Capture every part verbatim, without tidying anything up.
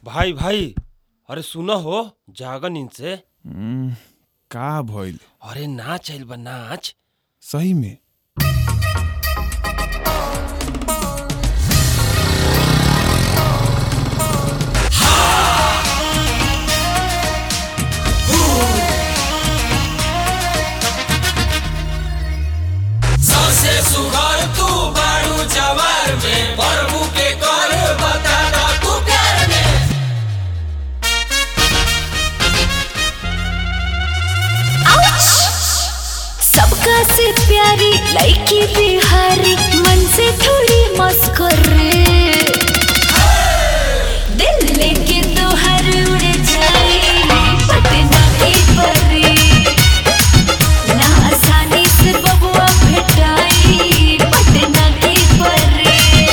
भाई भाई, अरे सुना हो, जागा नींद से। हम्म, का भइल? अरे नाच आइल बा, नाच। सही में? सबका से प्यारी लड़की बिहारी, मन से थोड़ी मस्कुर दिल लेके तो हर उड़ जाए पटना की परी, ना आसानी से बबुआ भेटाई पटना की परी।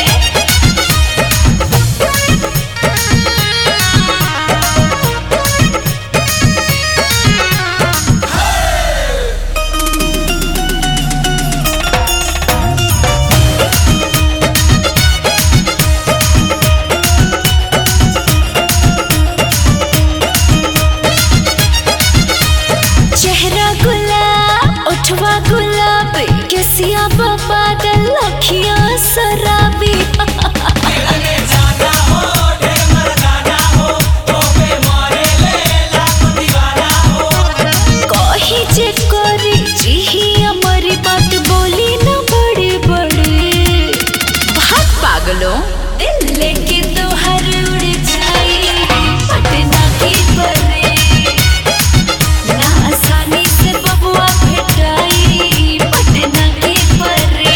गुलाब केसिया पागल अखियां शराबी कही जे करी जी हमारी बात बोली न बड़े बड़े भाग पागलों, दिल लेके तो हर उड़ जाए पटना की परी, ना आसानी से बबुआ भेटाई पटना की परी।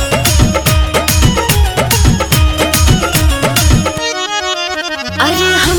अरे हम